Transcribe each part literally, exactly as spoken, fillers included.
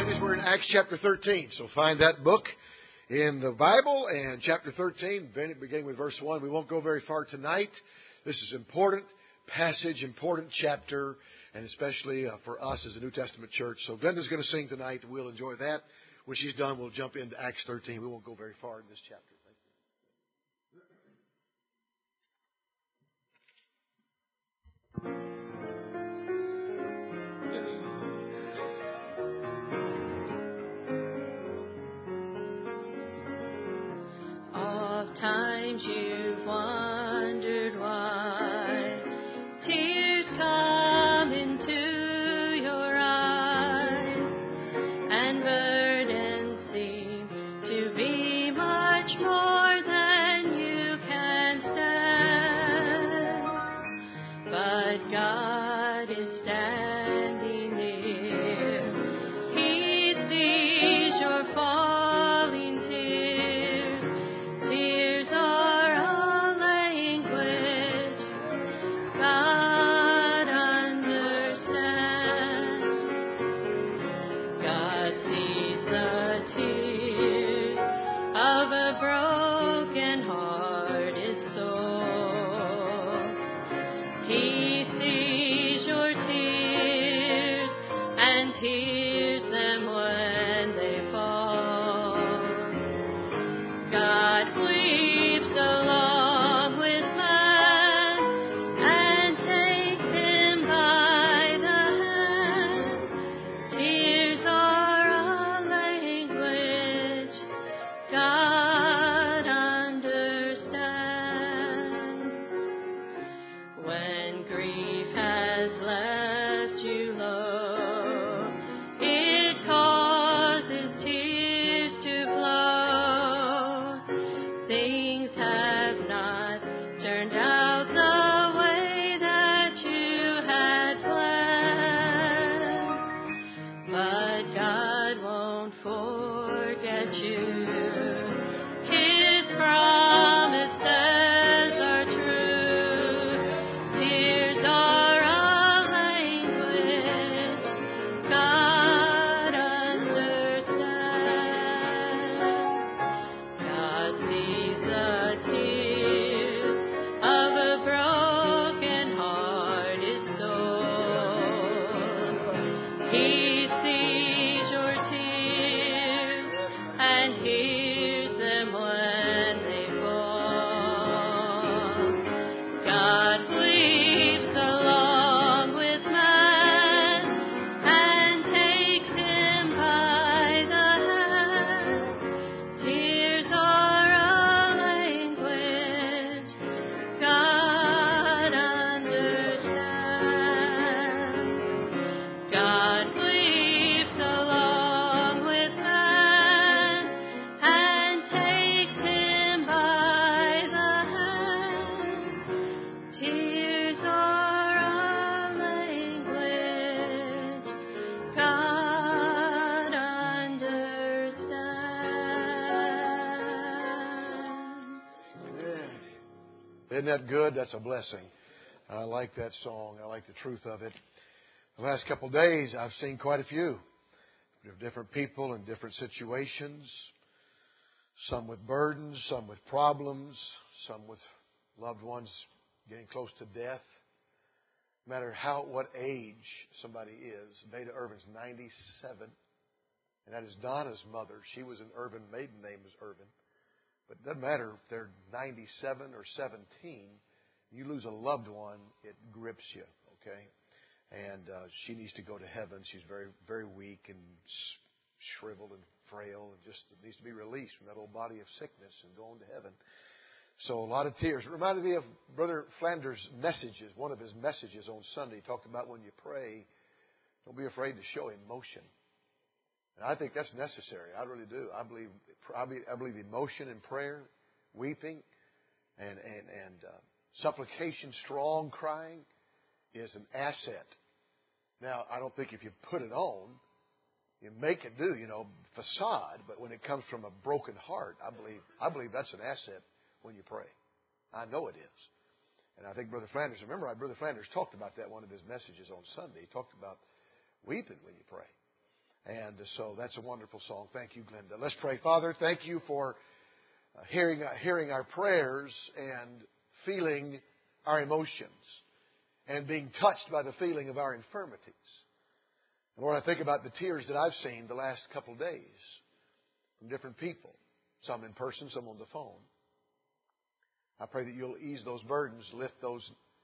ladies, we're in Acts chapter thirteen. So find that book in the Bible and chapter thirteen, beginning with verse one. We won't go very far tonight. This is important passage, important chapter, and especially uh, for us as a New Testament church. So Glenda's going to sing tonight. We'll enjoy that. When she's done, we'll jump into Acts thirteen. We won't go very far in this chapter. Times you've wondered why tears come into your eyes and burdens seem to be much more than you can stand. But God is standing near. He sees your falling tears. Tears are a language God understands. God sees the tears of a broken-hearted soul. He sees your tears and hears them when they fall. God weeps along with man and takes him by the hand. Tears are a language God understands. When grief has left you low, it causes tears to flow. Things have not turned out the way that you had planned, but God won't forget you. His promises are true. Tears are a language God understands. God sees the tears of a broken-hearted soul. He sees your tears and hears them when they fall. God weeps along with man and takes him by the hand. Tears are a language God understands. God weeps along with man and takes him by the hand. Tears are a language God understands. Isn't that good? That's a blessing. I like that song. I like the truth of it. The last couple of days, I've seen quite a few. Different people in different situations. Some with burdens, some with problems, some with loved ones getting close to death. No matter how, what age somebody is. Beta Irvin's ninety-seven. And that is Donna's mother. She was an Irvin. Maiden name was Irvin. But it doesn't matter if they're ninety-seven or seventeen. You lose a loved one, it grips you, okay? And uh, she needs to go to heaven. She's very, very weak and shriveled and frail and just needs to be released from that old body of sickness and go on to heaven. So a lot of tears. It reminded me of Brother Flanders' messages. One of his messages on Sunday he talked about when you pray, don't be afraid to show emotion. And I think that's necessary. I really do. I believe I believe, I believe emotion in prayer, weeping, and and and uh, supplication, strong crying, is an asset. Now, I don't think if you put it on, you make it do, you know, facade. But when it comes from a broken heart, I believe I believe that's an asset when you pray. I know it is. And I think Brother Flanders, remember, Brother Flanders talked about that one of his messages on Sunday. He talked about weeping when you pray. And so that's a wonderful song. Thank you, Glenda. Let's pray. Father, thank you for uh, hearing, uh, hearing our prayers and feeling our emotions and being touched by the feeling of our infirmities. And when I think about the tears that I've seen the last couple of days from different people, some in person, some on the phone, I pray that you'll ease those burdens, lift those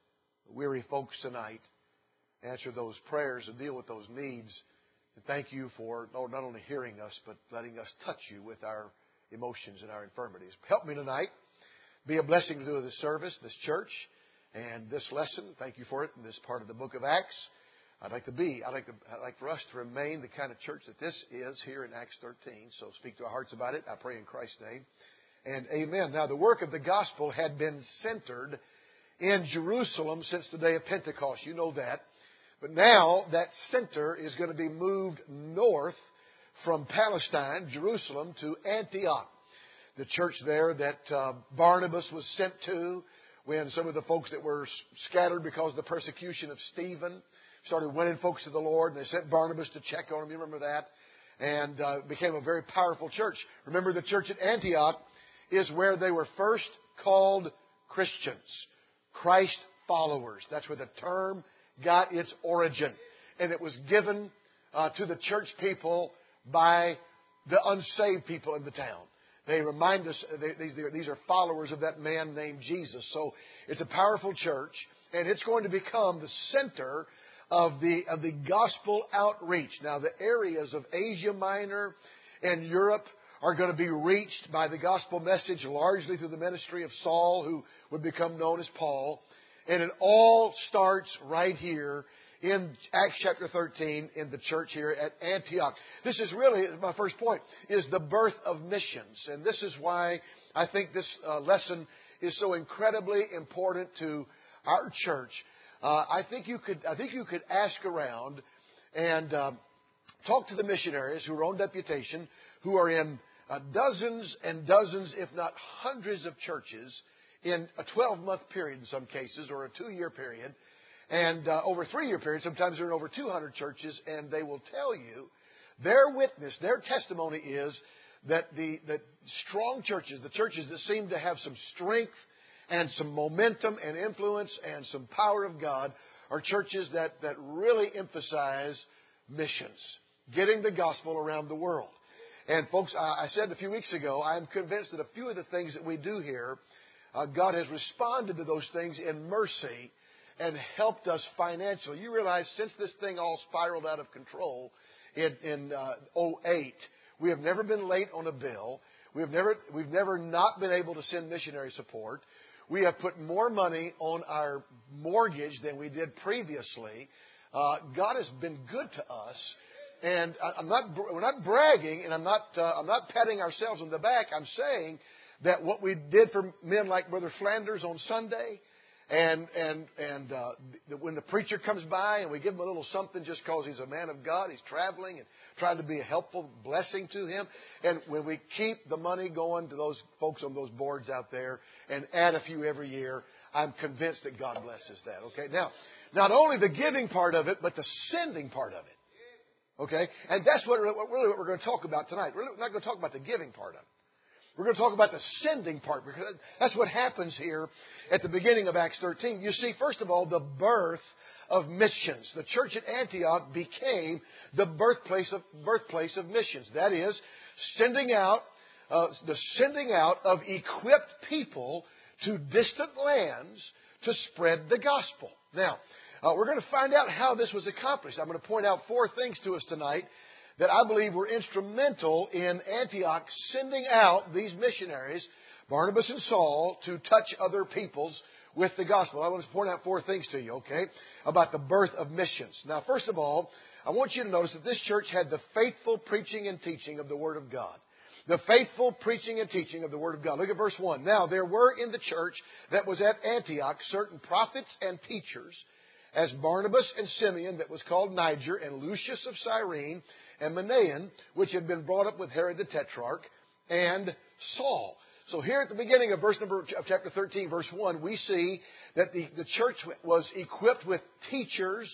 weary folks tonight, answer those prayers and deal with those needs. And thank you for not only hearing us, but letting us touch you with our emotions and our infirmities. Help me tonight. Be a blessing to do this service, this church, and this lesson. Thank you for it in this part of the book of Acts. I'd like to be, I'd like, to, I'd like for us to remain the kind of church that this is here in Acts thirteen. So speak to our hearts about it. I pray in Christ's name. And amen. Now, the work of the gospel had been centered in Jerusalem since the day of Pentecost. You know that. But now that center is going to be moved north from Palestine, Jerusalem, to Antioch. The church there that uh, Barnabas was sent to when some of the folks that were scattered because of the persecution of Stephen started winning folks to the Lord. And they sent Barnabas to check on them. You remember that? And uh, became a very powerful church. Remember, the church at Antioch is where they were first called Christians, Christ followers. That's where the term got its origin. And it was given uh, to the church people by the unsaved people in the town. They remind us, they, these, these are followers of that man named Jesus. So it's a powerful church, and it's going to become the center of the, of the gospel outreach. Now, the areas of Asia Minor and Europe are going to be reached by the gospel message largely through the ministry of Saul, who would become known as Paul. And it all starts right here in Acts chapter thirteen in the church here at Antioch. This is really, my first point, is the birth of missions. And this is why I think this uh, lesson is so incredibly important to our church. Uh, I think you could, I think you could ask around and uh, talk to the missionaries who are on deputation, who are in uh, dozens and dozens, if not hundreds of churches in a twelve-month period in some cases, or a two-year period, and uh, over a three-year period. Sometimes they're in over two hundred churches, and they will tell you their witness, their testimony is that the, the strong churches, the churches that seem to have some strength and some momentum and influence and some power of God, are churches that, that really emphasize missions, getting the gospel around the world. And folks, I, I said a few weeks ago, I am convinced that a few of the things that we do here, Uh, God has responded to those things in mercy and helped us financially. You realize since this thing all spiraled out of control in, in uh, oh eight, we have never been late on a bill. We have never, we've never not been able to send missionary support. We have put more money on our mortgage than we did previously. Uh, God has been good to us. And I, I'm not, we're not bragging, and I'm not, uh, I'm not patting ourselves on the back. I'm saying that what we did for men like Brother Flanders on Sunday, and and and uh, when the preacher comes by and we give him a little something just because he's a man of God, he's traveling and trying to be a helpful blessing to him. And when we keep the money going to those folks on those boards out there and add a few every year, I'm convinced that God blesses that. Okay, now not only the giving part of it, but the sending part of it. Okay, and that's what really what we're going to talk about tonight. We're not going to talk about the giving part of it. We're going to talk about the sending part, because that's what happens here at the beginning of Acts thirteen. You see, first of all, the birth of missions. The church at Antioch became the birthplace of birthplace of missions. That is, sending out uh, the sending out of equipped people to distant lands to spread the gospel. Now, uh, we're going to find out how this was accomplished. I'm going to point out four things to us tonight that I believe were instrumental in Antioch sending out these missionaries, Barnabas and Saul, to touch other peoples with the gospel. I want to point out four things to you, okay, about the birth of missions. Now, first of all, I want you to notice that this church had the faithful preaching and teaching of the Word of God. The faithful preaching and teaching of the Word of God. Look at verse one. Now, there were in the church that was at Antioch certain prophets and teachers, as Barnabas and Simeon, that was called Niger, and Lucius of Cyrene, and Manaen, which had been brought up with Herod the Tetrarch, and Saul. So here at the beginning of verse number of chapter thirteen, verse one, we see that the, the church was equipped with teachers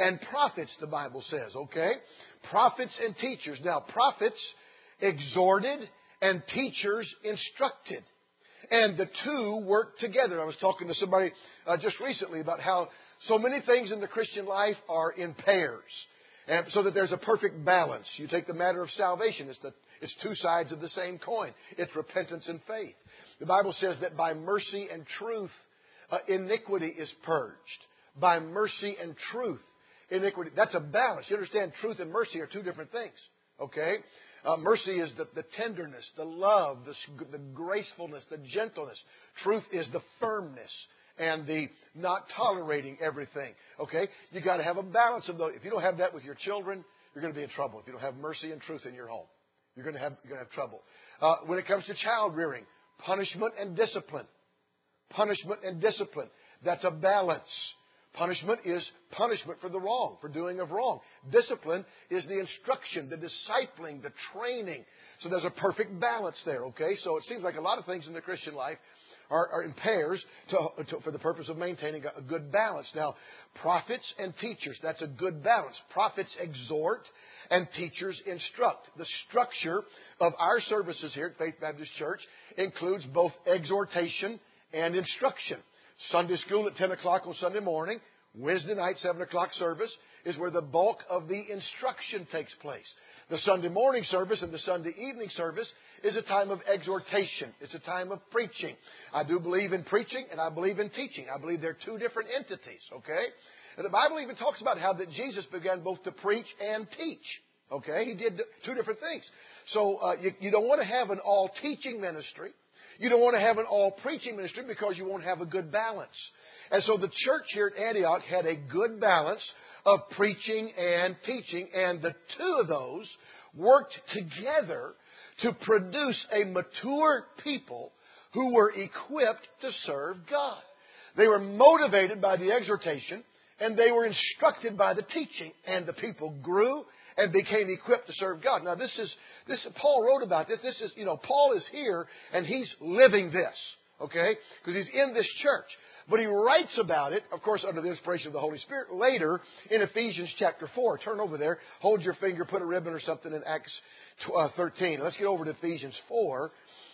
and prophets, the Bible says, okay? Prophets and teachers. Now, prophets exhorted and teachers instructed. And the two work together. I was talking to somebody uh, just recently about how so many things in the Christian life are in pairs. And so that there's a perfect balance. You take the matter of salvation. It's, the, it's two sides of the same coin. It's repentance and faith. The Bible says that by mercy and truth, uh, iniquity is purged. By mercy and truth, iniquity. That's a balance. You understand, truth and mercy are two different things. Okay? Uh, mercy is the, the tenderness, the love, the, the gracefulness, the gentleness. Truth is the firmness and the not tolerating everything. Okay? You got to have a balance of those. If you don't have that with your children, you're going to be in trouble. If you don't have mercy and truth in your home, you're going to have, you're going to have trouble. Uh, when it comes to child rearing, punishment and discipline. Punishment and discipline. That's a balance. Punishment is punishment for the wrong, for doing of wrong. Discipline is the instruction, the discipling, the training. So there's a perfect balance there, okay? So it seems like a lot of things in the Christian life are, are in pairs to, to, for the purpose of maintaining a, a good balance. Now, prophets and teachers, that's a good balance. Prophets exhort and teachers instruct. The structure of our services here at Faith Baptist Church includes both exhortation and instruction. Sunday school at ten o'clock on Sunday morning, Wednesday night, seven o'clock service is where the bulk of the instruction takes place. The Sunday morning service and the Sunday evening service is a time of exhortation. It's a time of preaching. I do believe in preaching and I believe in teaching. I believe they're two different entities, okay? And the Bible even talks about how that Jesus began both to preach and teach, okay? He did two different things. So uh, you, you don't want to have an all-teaching ministry. You don't want to have an all-preaching ministry because you won't have a good balance. And so the church here at Antioch had a good balance of preaching and teaching. And the two of those worked together to produce a mature people who were equipped to serve God. They were motivated by the exhortation and they were instructed by the teaching. And the people grew and became equipped to serve God. Now, this is, this, Paul wrote about this. This is, you know, Paul is here and he's living this, okay? Because he's in this church. But he writes about it, of course, under the inspiration of the Holy Spirit, later in Ephesians chapter four. Turn over there. Hold your finger, put a ribbon or something in Acts thirteen. Let's get over to Ephesians four.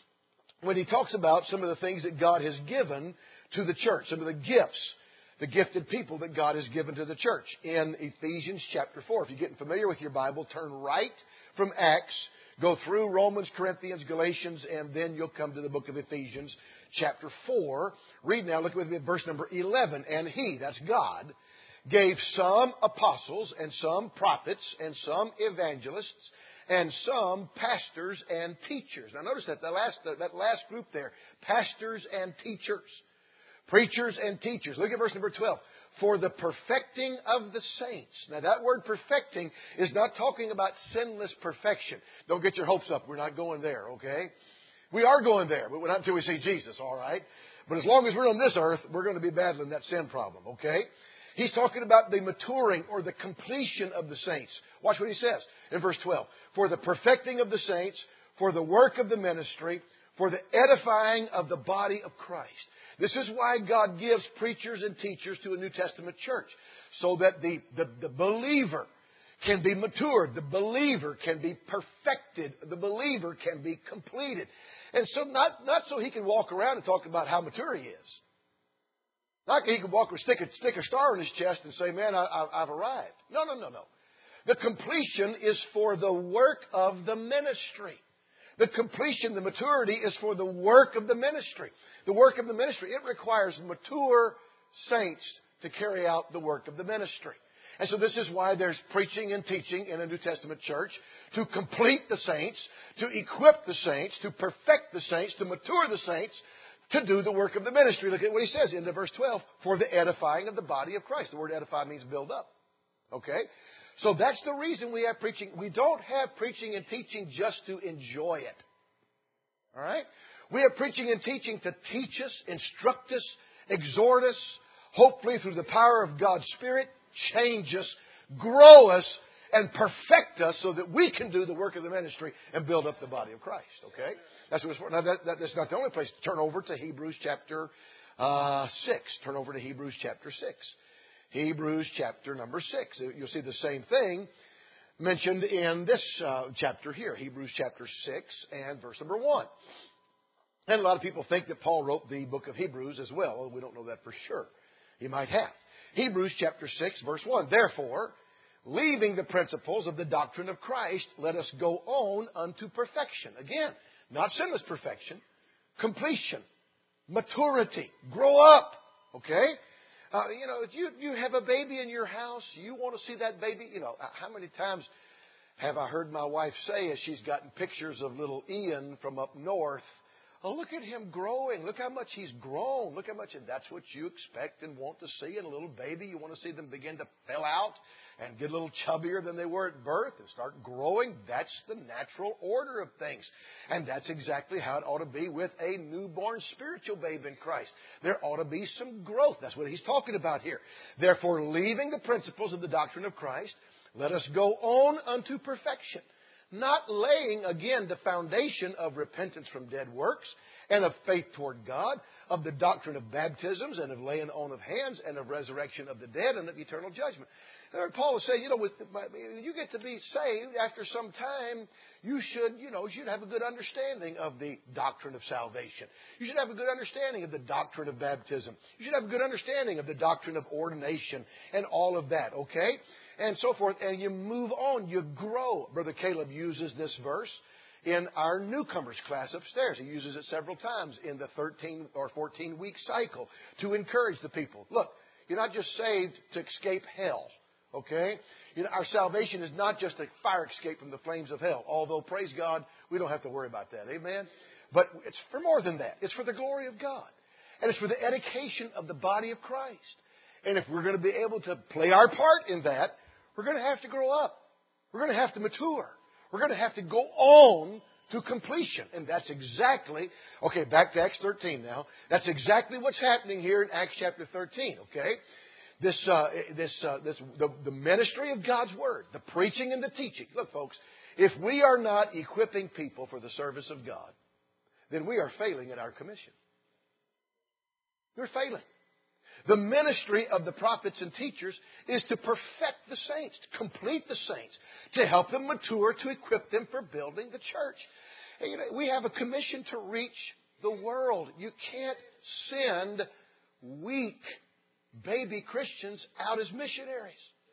When he talks about some of the things that God has given to the church, some of the gifts, the gifted people that God has given to the church in Ephesians chapter four. If you're getting familiar with your Bible, turn right from Acts, go through Romans, Corinthians, Galatians, and then you'll come to the book of Ephesians chapter four. Read now, look with me at verse number eleven. And He, that's God, gave some apostles and some prophets and some evangelists and some pastors and teachers. Now notice that, that, last, that last group there, pastors and teachers. Preachers and teachers. Look at verse number twelve. For the perfecting of the saints. Now that word perfecting is not talking about sinless perfection. Don't get your hopes up. We're not going there, okay? We are going there, but not until we see Jesus, all right? But as long as we're on this earth, we're going to be battling that sin problem, okay? He's talking about the maturing or the completion of the saints. Watch what he says in verse twelve. For the perfecting of the saints, for the work of the ministry, for the edifying of the body of Christ. This is why God gives preachers and teachers to a New Testament church. So that the, the, the believer can be matured. The believer can be perfected. The believer can be completed. And so not, not so he can walk around and talk about how mature he is. Not that he can walk and stick a, stick a star in his chest and say, man, I, I, I've arrived. No, no, no, no. The completion is for the work of the ministry. The completion, the maturity is for the work of the ministry. The work of the ministry, it requires mature saints to carry out the work of the ministry. And so this is why there's preaching and teaching in a New Testament church to complete the saints, to equip the saints, to perfect the saints, to mature the saints, to do the work of the ministry. Look at what he says in verse twelve, for the edifying of the body of Christ. The word edify means build up. Okay? So that's the reason we have preaching. We don't have preaching and teaching just to enjoy it. All right? We have preaching and teaching to teach us, instruct us, exhort us, hopefully through the power of God's Spirit, change us, grow us, and perfect us so that we can do the work of the ministry and build up the body of Christ. Okay? That's what it's for. Now, that, that, that's not the only place. Turn over to Hebrews chapter uh, six. Turn over to Hebrews chapter six. Hebrews chapter number six. You'll see the same thing mentioned in this uh, chapter here, Hebrews chapter six and verse number one. And a lot of people think that Paul wrote the book of Hebrews as well. Well, we don't know that for sure. He might have. Hebrews chapter six, verse one. Therefore, leaving the principles of the doctrine of Christ, let us go on unto perfection. Again, not sinless perfection, completion, maturity, grow up. Okay? Uh, you know, if you, you have a baby in your house, you want to see that baby. You know, how many times have I heard my wife say as she's gotten pictures of little Ian from up north, oh, look at him growing. Look how much he's grown. Look how much. And that's what you expect and want to see in a little baby. You want to see them begin to fill out and get a little chubbier than they were at birth and start growing. That's the natural order of things. And that's exactly how it ought to be with a newborn spiritual babe in Christ. There ought to be some growth. That's what he's talking about here. Therefore, leaving the principles of the doctrine of Christ, let us go on unto perfection. Not laying, again, the foundation of repentance from dead works and of faith toward God, of the doctrine of baptisms and of laying on of hands and of resurrection of the dead and of eternal judgment. Paul is saying, you know, with, you get to be saved after some time, you should, you know, you should have a good understanding of the doctrine of salvation. You should have a good understanding of the doctrine of baptism. You should have a good understanding of the doctrine of ordination and all of that, okay? And so forth. And you move on, you grow. Brother Caleb uses this verse in our newcomers class upstairs. He uses it several times in the thirteen or fourteen week cycle to encourage the people. Look, you're not just saved to escape hell. Okay? You know, our salvation is not just a fire escape from the flames of hell. Although, praise God, we don't have to worry about that. Amen? But it's for more than that. It's for the glory of God. And it's for the edification of the body of Christ. And if we're going to be able to play our part in that, we're going to have to grow up. We're going to have to mature. We're going to have to go on to completion. And that's exactly, okay, back to Acts thirteen now. That's exactly what's happening here in Acts chapter thirteen, okay? This, uh, this, uh, this, the, the ministry of God's Word, the preaching and the teaching. Look, folks, if we are not equipping people for the service of God, then we are failing in our commission. We're failing. The ministry of the prophets and teachers is to perfect the saints, to complete the saints, to help them mature, to equip them for building the church. And, you know, we have a commission to reach the world. You can't send weak baby Christians out as missionaries.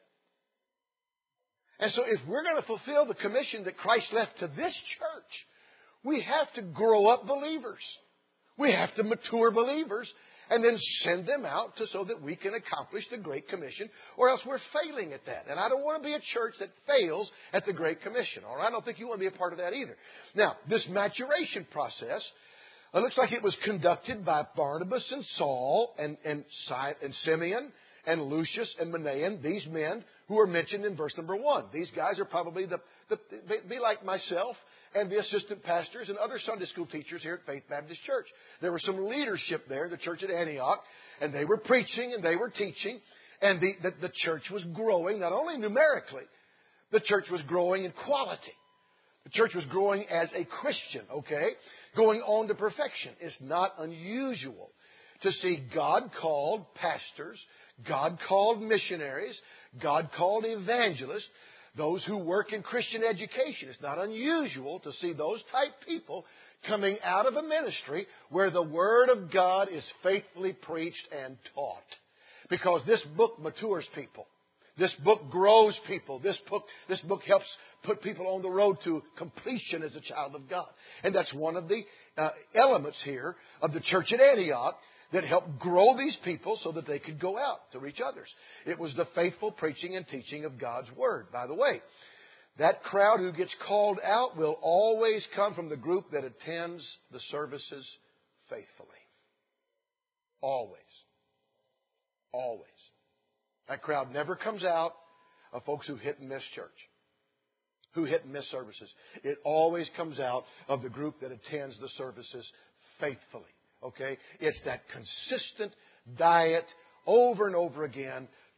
And so if we're going to fulfill the commission that Christ left to this church, we have to grow up believers. We have to mature believers and then send them out to, so that we can accomplish the Great Commission, or else we're failing at that. And I don't want to be a church that fails at the Great Commission. All right? I don't think you want to be a part of that either. Now, this maturation process, it looks like it was conducted by Barnabas and Saul and, and, and Simeon and Lucius and Manaen, these men who are mentioned in verse number one. These guys are probably the, the be like myself and the assistant pastors and other Sunday school teachers here at Faith Baptist Church. There was some leadership there in the church at Antioch, and they were preaching and they were teaching, and the, the, the church was growing, not only numerically, the church was growing in quality. The church was growing as a Christian, okay? Going on to perfection. It's not unusual to see God-called pastors, God-called missionaries, God-called evangelists, those who work in Christian education. It's not unusual to see those type people coming out of a ministry where the Word of God is faithfully preached and taught. Because this book matures people. This book grows people. This book, this book helps put people on the road to completion as a child of God. And that's one of the uh, elements here of the church at Antioch that helped grow these people so that they could go out to reach others. It was the faithful preaching and teaching of God's Word. By the way, that crowd who gets called out will always come from the group that attends the services faithfully. Always. Always. That crowd never comes out of folks who hit and miss church, who hit and miss services. It always comes out of the group that attends the services faithfully. Okay? It's that consistent diet over and over again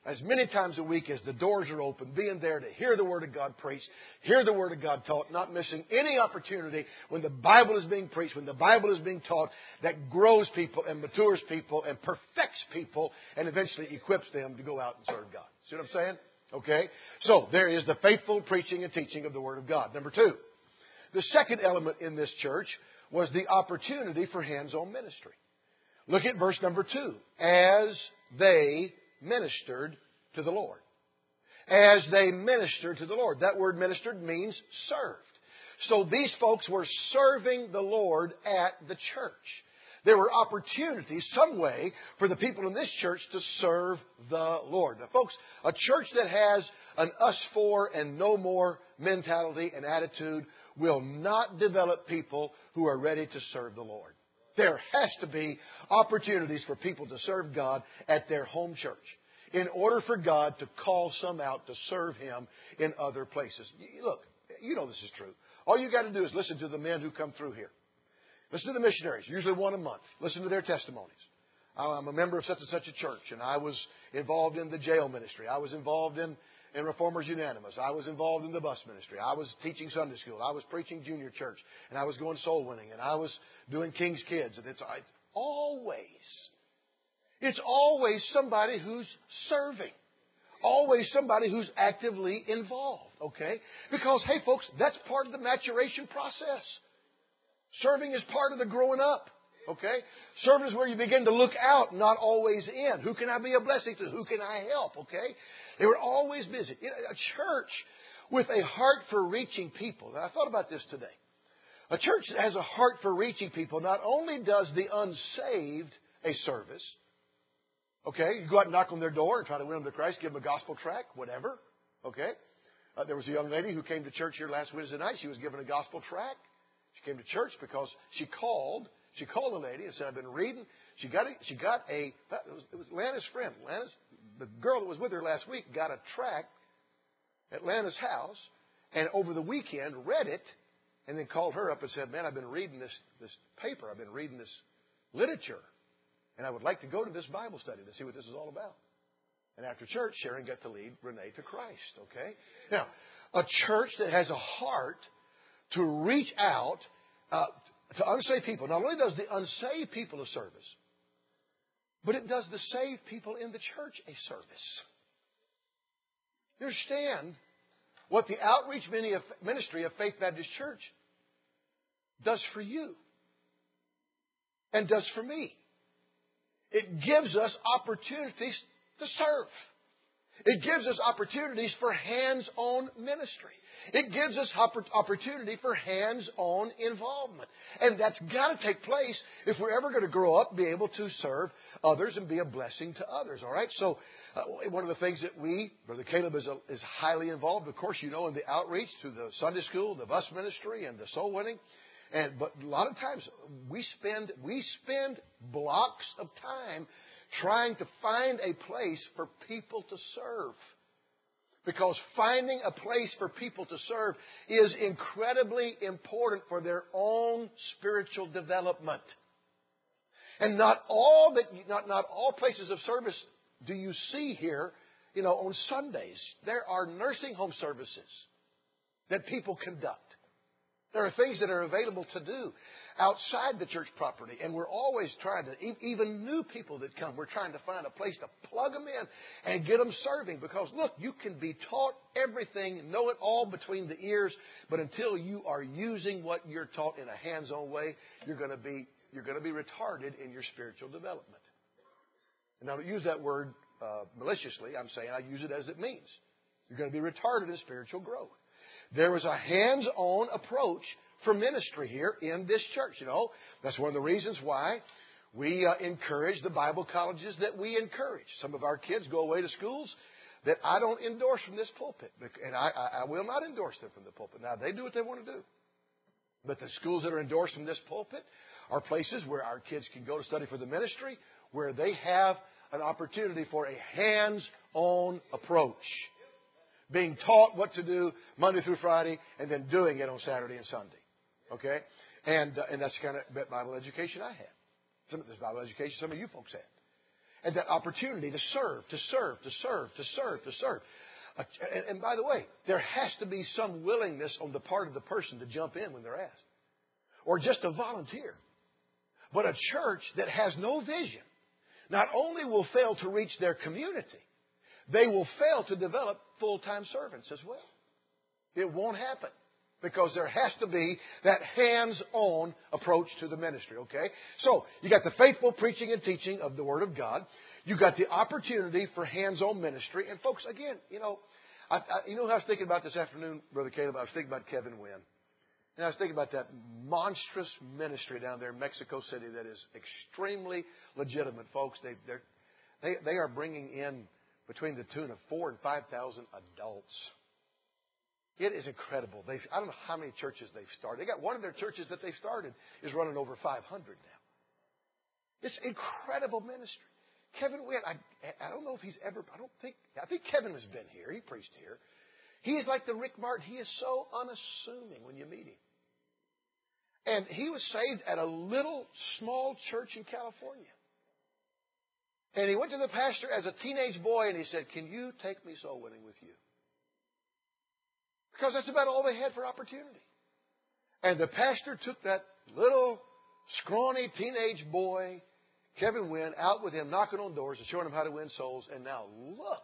as many times a week as the doors are open, being there to hear the Word of God preached, hear the Word of God taught, not missing any opportunity when the Bible is being preached, when the Bible is being taught, that grows people and matures people and perfects people and eventually equips them to go out and serve God. See what I'm saying? Okay? So, there is the faithful preaching and teaching of the Word of God. Number two, the second element in this church was the opportunity for hands-on ministry. Look at verse number two. As they ministered to the Lord. As they ministered to the Lord. That word ministered means served. So these folks were serving the Lord at the church. There were opportunities, some way, for the people in this church to serve the Lord. Now, folks, a church that has an us for and no more mentality and attitude will not develop people who are ready to serve the Lord. There has to be opportunities for people to serve God at their home church in order for God to call some out to serve Him in other places. Look, you know this is true. All you got to do is listen to the men who come through here. Listen to the missionaries, usually one a month. Listen to their testimonies. I'm a member of such and such a church, and I was involved in the jail ministry. I was involved in, in Reformers Unanimous. I was involved in the bus ministry. I was teaching Sunday school. I was preaching junior church, and I was going soul winning, and I was doing King's Kids. And it's always, it's always somebody who's serving. Always somebody who's actively involved, okay? Because, hey, folks, that's part of the maturation process. Serving is part of the growing up, okay? Serving is where you begin to look out, not always in. Who can I be a blessing to? Who can I help, okay? They were always busy. You know, a church with a heart for reaching people. And I thought about this today. A church that has a heart for reaching people not only does the unsaved a service, okay? You go out and knock on their door and try to win them to Christ, give them a gospel tract, whatever, okay? Uh, there was a young lady who came to church here last Wednesday night. She was given a gospel tract. She came to church because she called. She called a lady and said, I've been reading. She got a, she got a, it was, it was Lana's friend. Lana's, the girl that was with her last week got a tract at Lana's house and over the weekend read it and then called her up and said, man, I've been reading this, this paper. I've been reading this literature. And I would like to go to this Bible study to see what this is all about. And after church, Sharon got to lead Renee to Christ, okay? Now, a church that has a heart to reach out uh, to unsaved people. Not only does the unsaved people a service, but it does the saved people in the church a service. You understand what the outreach ministry of Faith Baptist Church does for you and does for me. It gives us opportunities to serve. It gives us opportunities for hands-on ministry. It gives us opportunity for hands-on involvement. And that's got to take place if we're ever going to grow up, be able to serve others and be a blessing to others. All right? So uh, one of the things that we, Brother Caleb is, a, is highly involved, of course, you know, in the outreach through the Sunday school, the bus ministry, and the soul winning. And but a lot of times we spend we spend blocks of time trying to find a place for people to serve. Because finding a place for people to serve is incredibly important for their own spiritual development. And not all that not, not all places of service do you see here, you know, on Sundays. There are nursing home services that people conduct. There are things that are available to do outside the church property. And we're always trying to, even new people that come, we're trying to find a place to plug them in and get them serving. Because, look, you can be taught everything, know it all between the ears, but until you are using what you're taught in a hands-on way, you're going to be you're going to be retarded in your spiritual development. And I don't use that word uh, maliciously. I'm saying I use it as it means. You're going to be retarded in spiritual growth. There was a hands-on approach for ministry here in this church. You know, that's one of the reasons why we uh, encourage the Bible colleges that we encourage. Some of our kids go away to schools that I don't endorse from this pulpit. And I, I, I will not endorse them from the pulpit. Now, they do what they want to do. But the schools that are endorsed from this pulpit are places where our kids can go to study for the ministry, where they have an opportunity for a hands-on approach. Being taught what to do Monday through Friday and then doing it on Saturday and Sunday. Okay? And uh, and that's the kind of Bible education I had. Some of this Bible education some of you folks had. And that opportunity to serve, to serve, to serve, to serve, to serve. Uh, and, and by the way, there has to be some willingness on the part of the person to jump in when they're asked. Or just to volunteer. But a church that has no vision not only will fail to reach their community, they will fail to develop full-time servants as well. It won't happen. Because there has to be that hands-on approach to the ministry, okay? So, you got the faithful preaching and teaching of the Word of God. You got the opportunity for hands-on ministry. And folks, again, you know, I, I, you know what I was thinking about this afternoon, Brother Caleb? I was thinking about Kevin Wynn. And I was thinking about that monstrous ministry down there in Mexico City that is extremely legitimate, folks. They, they're, they, they are bringing in between the tune of four and five thousand adults. It is incredible. They've, I don't know how many churches they've started. They got one of their churches that they've started is running over five hundred now. It's incredible ministry. Kevin Wynn, I, I don't know if he's ever, I don't think, I think Kevin has been here. He preached here. He is like the Rick Martin. He is so unassuming when you meet him. And he was saved at a little small church in California. And he went to the pastor as a teenage boy and he said, "Can you take me soul winning with you?" Because that's about all they had for opportunity. And the pastor took that little, scrawny teenage boy, Kevin Wynn, out with him, knocking on doors and showing him how to win souls. And now look.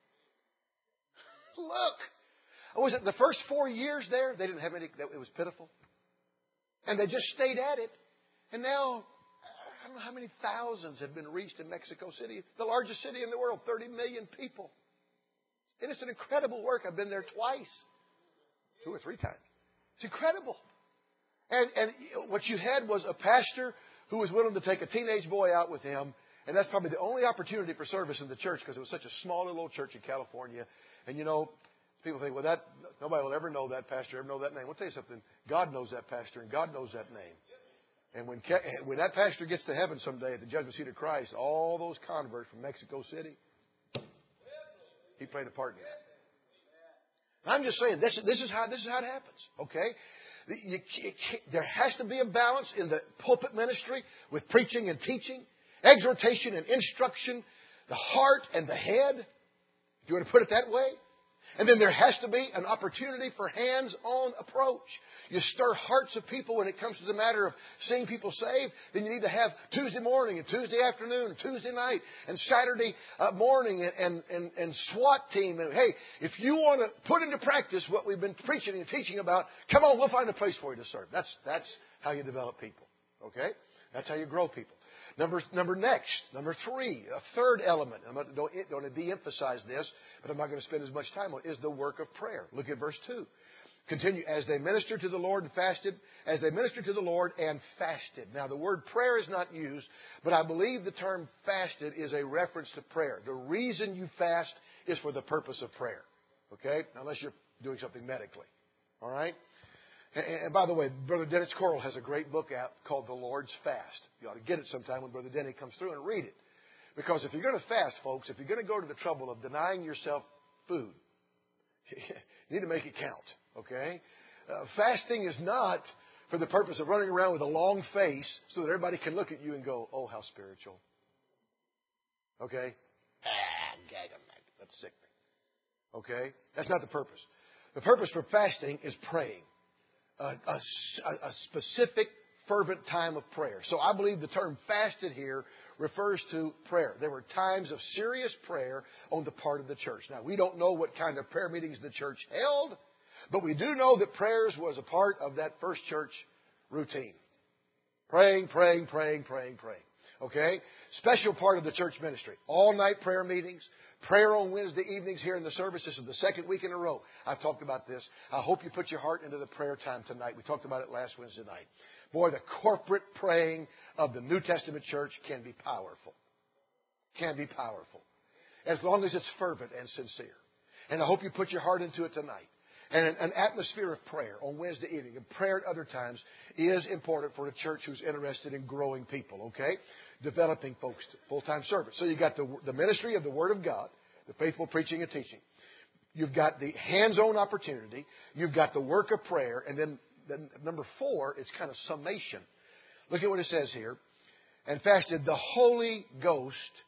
Look. Was it the first four years there? They didn't have any, it was pitiful. And they just stayed at it. And now, I don't know how many thousands have been reached in Mexico City. The largest city in the world, thirty million people. And it's an incredible work. I've been there twice. Two or three times. It's incredible. And, and what you had was a pastor who was willing to take a teenage boy out with him. And that's probably the only opportunity for service in the church because it was such a small little church in California. And you know, people think, well, that nobody will ever know that pastor, ever know that name. I'll tell you something. God knows that pastor and God knows that name. And when, when that pastor gets to heaven someday at the judgment seat of Christ, all those converts from Mexico City, he played a part in that. I'm just saying, this, this is how this is how it happens. Okay, you, you, there has to be a balance in the pulpit ministry with preaching and teaching, exhortation and instruction, the heart and the head, if you want to put it that way. And then there has to be an opportunity for hands-on approach. You stir hearts of people when it comes to the matter of seeing people saved. Then you need to have Tuesday morning and Tuesday afternoon and Tuesday night and Saturday uh, morning and, and, and, and SWAT team. And hey, if you want to put into practice what we've been preaching and teaching about, come on, we'll find a place for you to serve. That's, that's how you develop people. Okay? That's how you grow people. Number, number next, number three, a third element. I'm not going to de-emphasize this, but I'm not going to spend as much time on it, is the work of prayer. Look at verse two. Continue, as they ministered to the Lord and fasted, as they ministered to the Lord and fasted. Now, the word prayer is not used, but I believe the term fasted is a reference to prayer. The reason you fast is for the purpose of prayer. Okay? Unless you're doing something medically. All right? And by the way, Brother Dennis Coral has a great book out called The Lord's Fast. You ought to get it sometime when Brother Denny comes through and read it. Because if you're going to fast, folks, if you're going to go to the trouble of denying yourself food, you need to make it count, okay? Uh, fasting is not for the purpose of running around with a long face so that everybody can look at you and go, oh, how spiritual. Okay? Ah, gag 'em. That's sickening. Okay? That's not the purpose. The purpose for fasting is praying. A, a, a specific, fervent time of prayer. So I believe the term fasted here refers to prayer. There were times of serious prayer on the part of the church. Now, we don't know what kind of prayer meetings the church held, but we do know that prayers was a part of that first church routine. Praying, praying, praying, praying, praying. Okay? Special part of the church ministry. All-night prayer meetings. Prayer on Wednesday evenings here in the service. This is the second week in a row I've talked about this. I hope you put your heart into the prayer time tonight. We talked about it last Wednesday night. Boy, the corporate praying of the New Testament church can be powerful. Can be powerful. As long as it's fervent and sincere. And I hope you put your heart into it tonight. And an, an atmosphere of prayer on Wednesday evening and prayer at other times is important for a church who's interested in growing people, okay? Developing folks to full-time service. So you've got the, the ministry of the Word of God, the faithful preaching and teaching. You've got the hands-on opportunity. You've got the work of prayer. And then, then number four, it's kind of summation. Look at what it says here. And fasted the Holy Ghost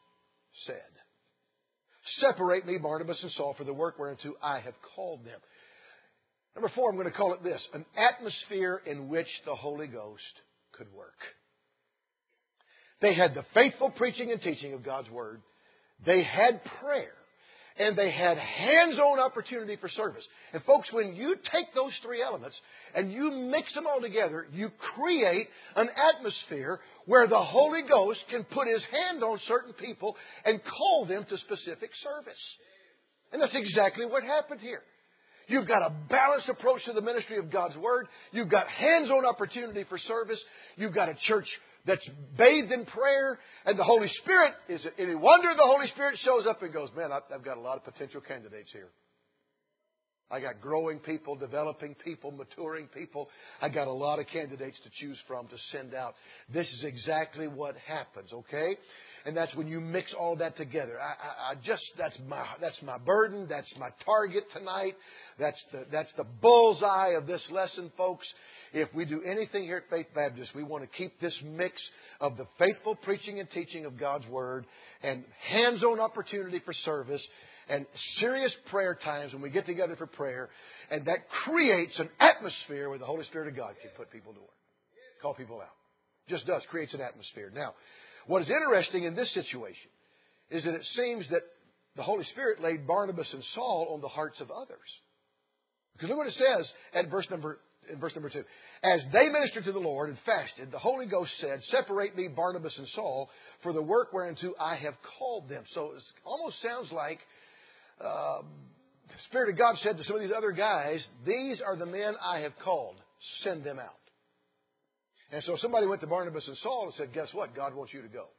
said, separate me, Barnabas and Saul, for the work whereunto I have called them. Number four, I'm going to call it this, an atmosphere in which the Holy Ghost could work. They had the faithful preaching and teaching of God's Word. They had prayer. And they had hands-on opportunity for service. And folks, when you take those three elements and you mix them all together, you create an atmosphere where the Holy Ghost can put His hand on certain people and call them to specific service. And that's exactly what happened here. You've got a balanced approach to the ministry of God's Word. You've got hands-on opportunity for service. You've got a church that's bathed in prayer. And the Holy Spirit, is it any wonder the Holy Spirit shows up and goes, man, I've got a lot of potential candidates here. I got growing people, developing people, maturing people. I got a lot of candidates to choose from to send out. This is exactly what happens, okay? And that's when you mix all that together. I, I, I just that's my that's my burden. That's my target tonight. That's the that's the bullseye of this lesson, folks. If we do anything here at Faith Baptist, we want to keep this mix of the faithful preaching and teaching of God's Word and hands-on opportunity for service and serious prayer times when we get together for prayer. And that creates an atmosphere where the Holy Spirit of God can put people to work. Call people out. Just does. Creates an atmosphere. Now, what is interesting in this situation is that it seems that the Holy Spirit laid Barnabas and Saul on the hearts of others. Because look what it says at verse number in verse number two. As they ministered to the Lord and fasted, the Holy Ghost said, separate me, Barnabas and Saul, for the work whereunto I have called them. So it almost sounds like uh, the Spirit of God said to some of these other guys, these are the men I have called. Send them out. And so somebody went to Barnabas and Saul and said, guess what? God wants you to go.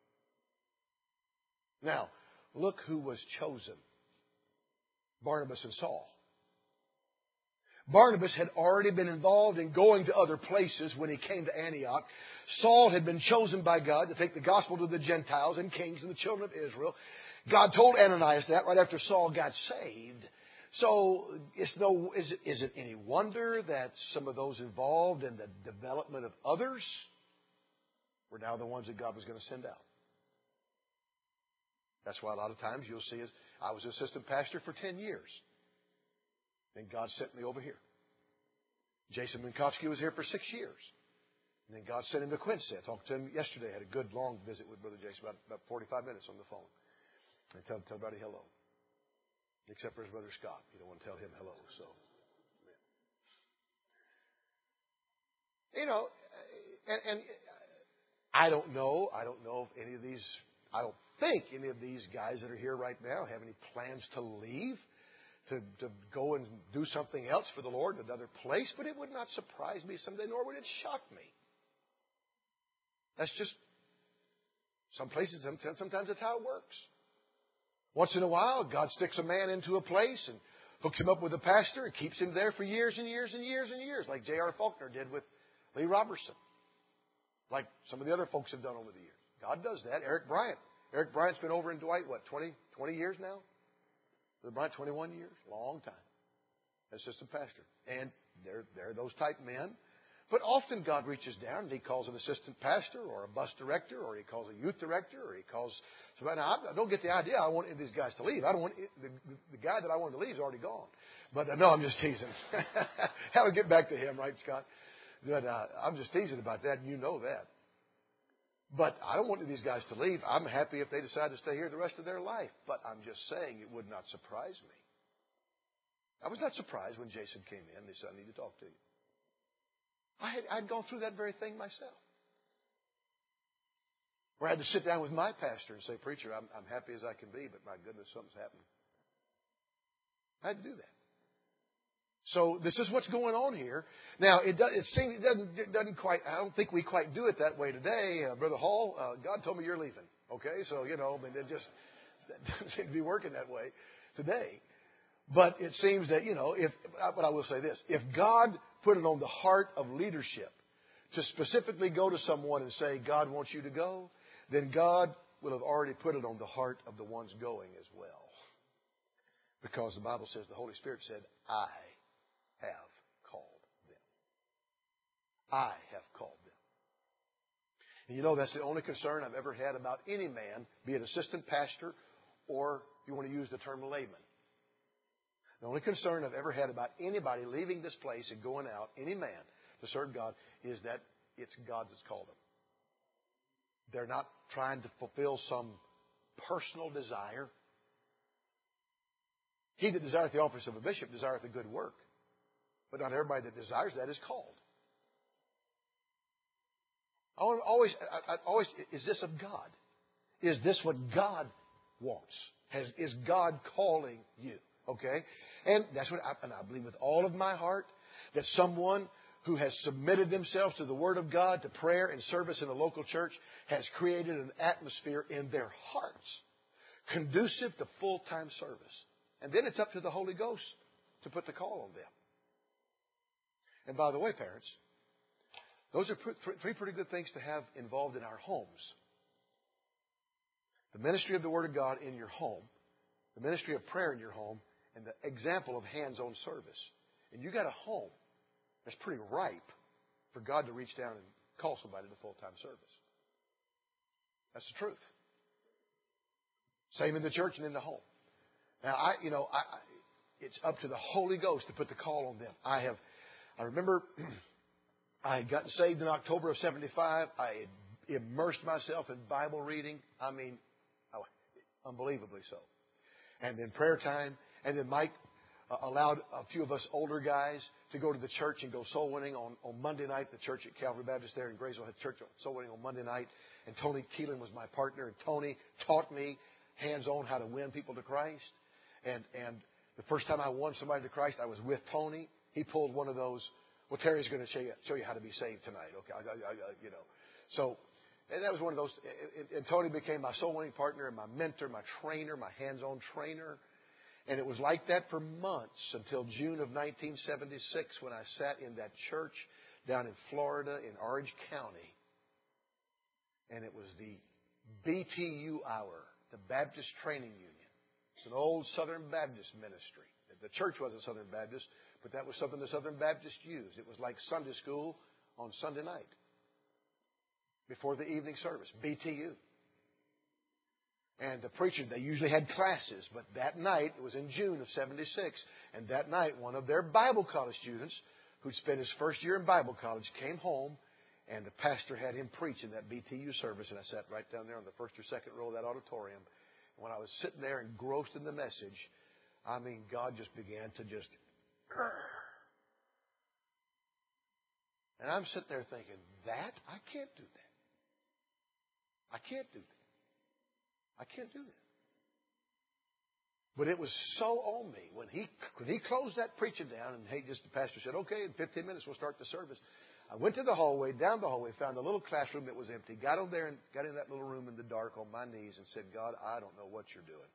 Now, look who was chosen. Barnabas and Saul. Barnabas had already been involved in going to other places when he came to Antioch. Saul had been chosen by God to take the gospel to the Gentiles and kings and the children of Israel. God told Ananias that right after Saul got saved. So it's no, is it, is it any wonder that some of those involved in the development of others were now the ones that God was going to send out? That's why a lot of times you'll see is I was assistant pastor for ten years. Then God sent me over here. Jason Minkowski was here for six years. And then God sent him to Quincy. I talked to him yesterday. I had a good long visit with Brother Jason, about, about forty-five minutes on the phone. I tell, tell everybody hello. Except for his brother Scott. You don't want to tell him hello. So, yeah. You know, and, and I don't know. I don't know if any of these, I don't think any of these guys that are here right now have any plans to leave. To, to go and do something else for the Lord in another place, but it would not surprise me someday, nor would it shock me. That's just some places, sometimes that's how it works. Once in a while, God sticks a man into a place and hooks him up with a pastor and keeps him there for years and years and years and years, like J R Faulkner did with Lee Robertson, like some of the other folks have done over the years. God does that. Eric Bryant. Eric Bryant's been over in Dwight, what, twenty, twenty years now? About twenty-one years, long time, assistant pastor. And there, there are those type men. But often God reaches down and He calls an assistant pastor or a bus director or He calls a youth director or He calls somebody. Now, I don't get the idea I want these guys to leave. I don't want the, the guy that I wanted to leave is already gone. But uh, no, I'm just teasing. How to get back to him, right, Scott? But uh, I'm just teasing about that, and you know that. But I don't want these guys to leave. I'm happy if they decide to stay here the rest of their life. But I'm just saying it would not surprise me. I was not surprised when Jason came in and he said, I need to talk to you. I had, I'd gone through that very thing myself. Where I had to sit down with my pastor and say, Preacher, I'm, I'm happy as I can be, but my goodness, something's happening. I had to do that. So this is what's going on here. Now, it, does, it, seems, it, doesn't, it doesn't quite, I don't think we quite do it that way today. Uh, Brother Hall, uh, God told me you're leaving. Okay, so, you know, I mean, it just that doesn't seem to be working that way today. But it seems that, you know, if, but I will say this, if God put it on the heart of leadership to specifically go to someone and say, God wants you to go, then God will have already put it on the heart of the ones going as well. Because the Bible says, the Holy Spirit said, I have called them. I have called them. And you know, that's the only concern I've ever had about any man, be it assistant pastor or you want to use the term layman. The only concern I've ever had about anybody leaving this place and going out, any man, to serve God, is that it's God that's called them. They're not trying to fulfill some personal desire. He that desireth the office of a bishop desireth a good work. But not everybody that desires that is called. I always, I, I always, is this of God? Is this what God wants? Has, is God calling you? Okay? And that's what I, and I believe with all of my heart that someone who has submitted themselves to the Word of God, to prayer and service in the local church, has created an atmosphere in their hearts conducive to full-time service. And then it's up to the Holy Ghost to put the call on them. And by the way, parents, those are three pretty good things to have involved in our homes. The ministry of the Word of God in your home, the ministry of prayer in your home, and the example of hands-on service. And you got a home that's pretty ripe for God to reach down and call somebody to full-time service. That's the truth. Same in the church and in the home. Now, I, you know, I, I, it's up to the Holy Ghost to put the call on them. I have, I remember I had gotten saved in October of seventy-five. I had immersed myself in Bible reading. I mean, oh, unbelievably so. And then prayer time. And then Mike uh, allowed a few of us older guys to go to the church and go soul winning on, on Monday night. The church at Calvary Baptist there in Graysville had church soul winning on Monday night. And Tony Keelan was my partner. And Tony taught me hands-on how to win people to Christ. And and the first time I won somebody to Christ, I was with Tony. He pulled one of those, well, Terry's going to show you, show you how to be saved tonight. Okay, I, I, I, you know. So, and that was one of those. And, and Tony became my soul winning partner and my mentor, my trainer, my hands-on trainer. And it was like that for months until June of nineteen seventy-six when I sat in that church down in Florida in Orange County. And it was the B T U hour, the Baptist Training Union. It's an old Southern Baptist ministry. The church wasn't Southern Baptist, but that was something the Southern Baptists used. It was like Sunday school on Sunday night before the evening service, B T U. And the preacher, they usually had classes, but that night, it was in June of seventy-six, and that night one of their Bible college students who'd spent his first year in Bible college came home, and the pastor had him preach in that B T U service, and I sat right down there on the first or second row of that auditorium. When I was sitting there engrossed in the message, I mean, God just began to just... And I'm sitting there thinking, that? I can't do that. I can't do that. I can't do that. But it was so on me. When he when he closed that preaching down, and hey, just the pastor said, okay, in fifteen minutes we'll start the service. I went to the hallway, down the hallway, found a little classroom that was empty, got over there and got in that little room in the dark on my knees and said, God, I don't know what you're doing.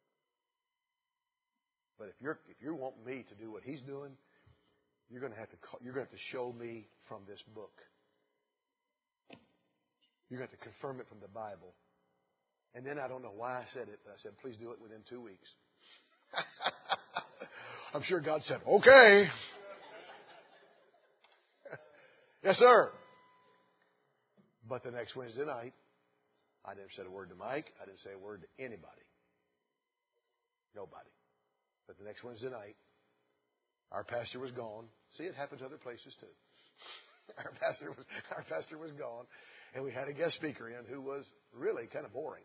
But if you're if you want me to do what he's doing, you're going to have to call, you're going to have to show me from this book. You're going to have to confirm it from the Bible. And then I don't know why I said it, but I said, please do it within two weeks. I'm sure God said, okay. Yes, sir. But the next Wednesday night, I never said a word to Mike. I didn't say a word to anybody. Nobody. But the next Wednesday night, our pastor was gone. See, it happens other places too. Our pastor was, our pastor was gone. And we had a guest speaker in who was really kind of boring.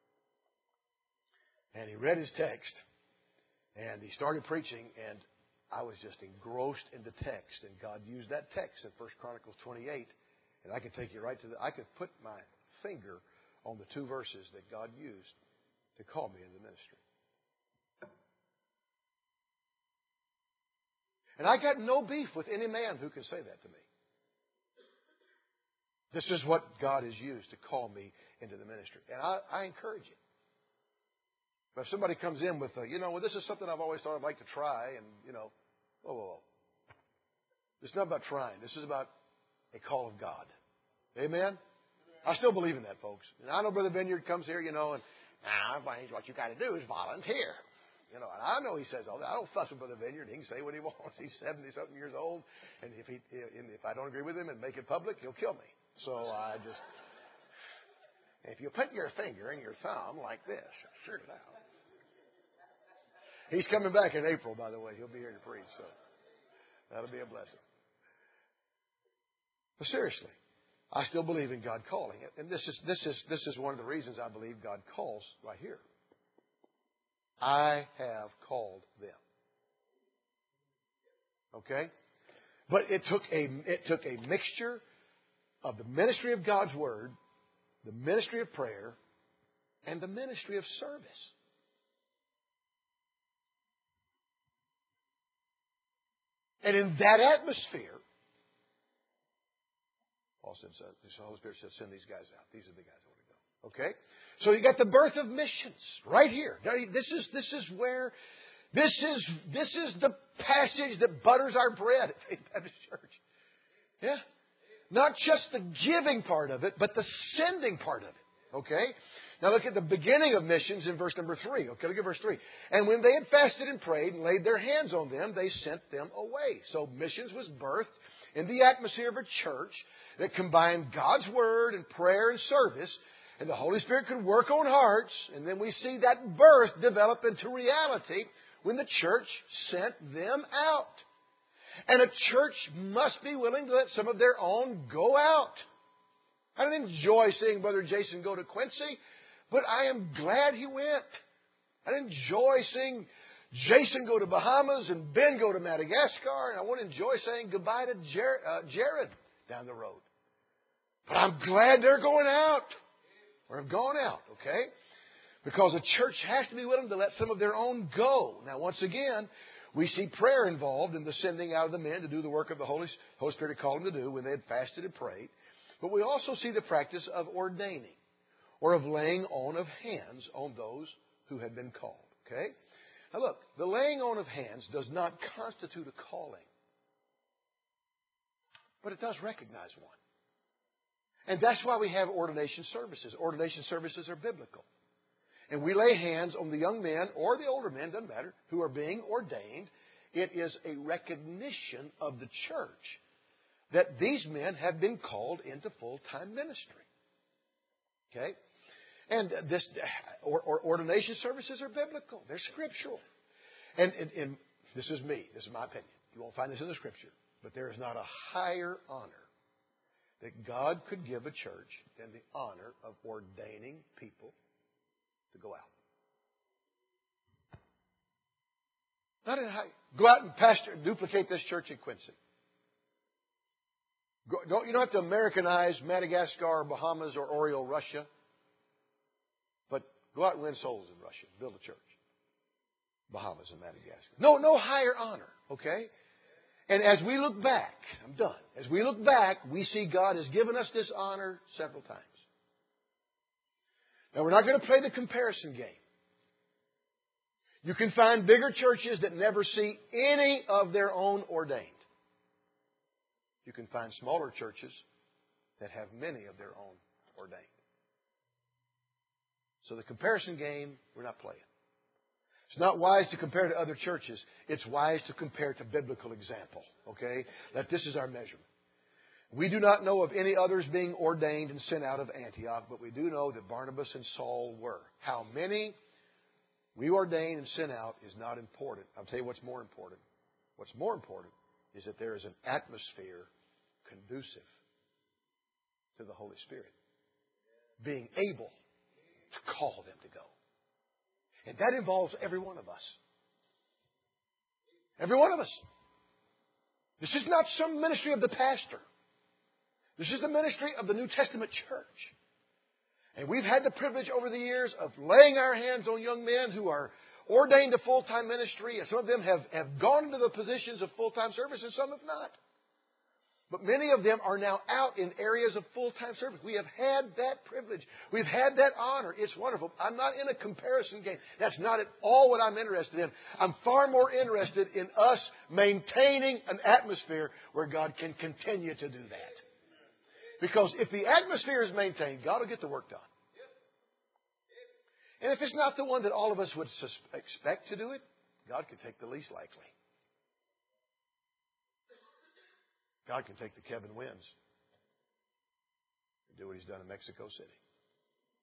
And he read his text, and he started preaching, and I was just engrossed in the text. And God used that text in First Chronicles twenty-eight, and I could take you right to the, I could put my finger on the two verses that God used to call me in the ministry. And I got no beef with any man who can say that to me. This is what God has used to call me into the ministry. And I, I encourage you. But if somebody comes in with, a, you know, well, this is something I've always thought I'd like to try, and, you know, whoa, whoa, whoa. It's not about trying. This is about a call of God. Amen? I still believe in that, folks. And I know Brother Vineyard comes here, you know, and now, nah, what you got to do is volunteer. You know, and I know he says all that. I don't fuss with Brother Vineyard. He can say what he wants. He's seventy-something years old, and if he, if I don't agree with him and make it public, he'll kill me. So I just, And if you put your finger in your thumb like this, shoot it out. He's coming back in April, by the way. He'll be here to preach, so that'll be a blessing. But seriously, I still believe in God calling it. And this is, this is, this is one of the reasons I believe God calls right here. I have called them. Okay? But it took a, it took a mixture of the ministry of God's Word, the ministry of prayer, and the ministry of service. And in that atmosphere, Paul said, so the Holy Spirit said, send these guys out. These are the guys I want to go. Okay? So you got the birth of missions right here. This is, this is where, this is, this is the passage that butters our bread at Faith Baptist Church. Yeah? Not just the giving part of it, but the sending part of it. Okay? Now look at the beginning of missions in verse number three. Okay, look at verse three. And when they had fasted and prayed and laid their hands on them, they sent them away. So missions was birthed in the atmosphere of a church that combined God's Word and prayer and service. And the Holy Spirit could work on hearts. And then we see that birth develop into reality when the church sent them out. And a church must be willing to let some of their own go out. I didn't enjoy seeing Brother Jason go to Quincy, but I am glad he went. I didn't enjoy seeing Jason go to Bahamas and Ben go to Madagascar, and I won't enjoy saying goodbye to Jared, uh, Jared down the road. But I'm glad they're going out. Or have gone out, okay? Because a church has to be willing to let some of their own go. Now, once again, we see prayer involved in the sending out of the men to do the work of the Holy, Holy Spirit had called them to do when they had fasted and prayed. But we also see the practice of ordaining or of laying on of hands on those who had been called. Okay? Now look, the laying on of hands does not constitute a calling. But it does recognize one. And that's why we have ordination services. Ordination services are biblical. And we lay hands on the young men or the older men, doesn't matter, who are being ordained. It is a recognition of the church that these men have been called into full-time ministry. Okay? And this or, or ordination services are biblical. They're scriptural. And, and, and this is me. This is my opinion. You won't find this in the Scripture. But there is not a higher honor that God could give a church than the honor of ordaining people to go out. Not in high. Go out and pastor, duplicate this church in Quincy. Go, don't, you don't have to Americanize Madagascar or Bahamas or Oriole, Russia. But go out and win souls in Russia. Build a church. Bahamas and Madagascar. No, no higher honor. Okay? And as we look back, I'm done. As we look back, we see God has given us this honor several times. Now, we're not going to play the comparison game. You can find bigger churches that never see any of their own ordained. You can find smaller churches that have many of their own ordained. So the comparison game, we're not playing. It's not wise to compare to other churches. It's wise to compare to biblical example. Okay? That this is our measurement. We do not know of any others being ordained and sent out of Antioch, but we do know that Barnabas and Saul were. How many we ordain and sent out is not important. I'll tell you what's more important. What's more important is that there is an atmosphere conducive to the Holy Spirit being able to call them to go. And that involves every one of us. Every one of us. This is not some ministry of the pastor. This is the ministry of the New Testament church. And we've had the privilege over the years of laying our hands on young men who are ordained to full-time ministry. And some of them have, have gone into the positions of full-time service and some have not. But many of them are now out in areas of full-time service. We have had that privilege. We've had that honor. It's wonderful. I'm not in a comparison game. That's not at all what I'm interested in. I'm far more interested in us maintaining an atmosphere where God can continue to do that. Because if the atmosphere is maintained, God will get the work done. And if it's not the one that all of us would sus- expect to do it, God can take the least likely. God can take the Kevin Wins and do what He's done in Mexico City.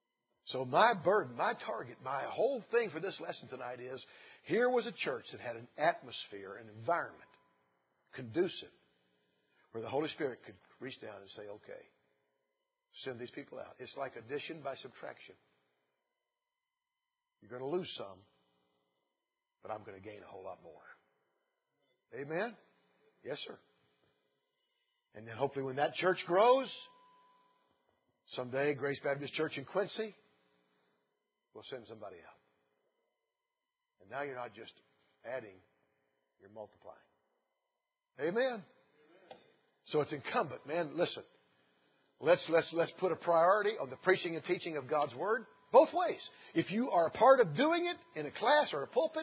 So my burden, my target, my whole thing for this lesson tonight is, here was a church that had an atmosphere, an environment conducive where the Holy Spirit could reach down and say, okay, send these people out. It's like addition by subtraction. You're going to lose some, but I'm going to gain a whole lot more. Amen? Yes, sir. And then hopefully when that church grows, someday Grace Baptist Church in Quincy will send somebody out. And now you're not just adding, you're multiplying. Amen? So it's incumbent, man, listen. Let's, let's, let's put a priority on the preaching and teaching of God's Word both ways. If you are a part of doing it in a class or a pulpit,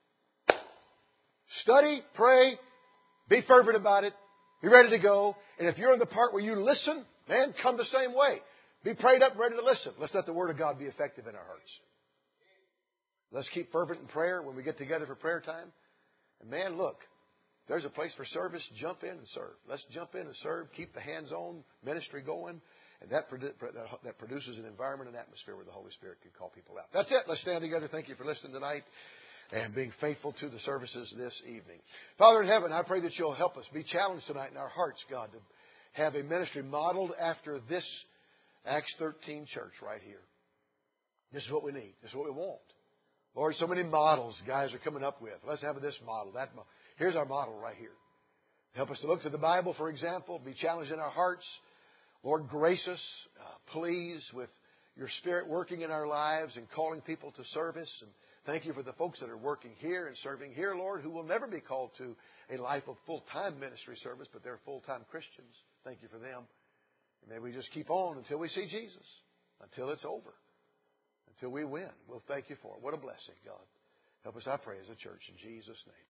study, pray, be fervent about it, be ready to go. And if you're in the part where you listen, man, come the same way. Be prayed up and ready to listen. Let's let the Word of God be effective in our hearts. Let's keep fervent in prayer when we get together for prayer time. And man, look, there's a place for service. Jump in and serve. Let's jump in and serve. Keep the hands-on ministry going. And that, produ- that produces an environment and atmosphere where the Holy Spirit can call people out. That's it. Let's stand together. Thank you for listening tonight and being faithful to the services this evening. Father in heaven, I pray that you'll help us be challenged tonight in our hearts, God, to have a ministry modeled after this Acts thirteen church right here. This is what we need. This is what we want. Lord, so many models guys are coming up with. Let's have this model, that model. Here's our model right here. Help us to look to the Bible, for example, be challenged in our hearts. Lord, grace us, uh, please, with your Spirit working in our lives and calling people to service. And thank you for the folks that are working here and serving here, Lord, who will never be called to a life of full-time ministry service, but they're full-time Christians. Thank you for them. And may we just keep on until we see Jesus, until it's over, until we win. We'll thank you for it. What a blessing, God. Help us, I pray, as a church in Jesus' name.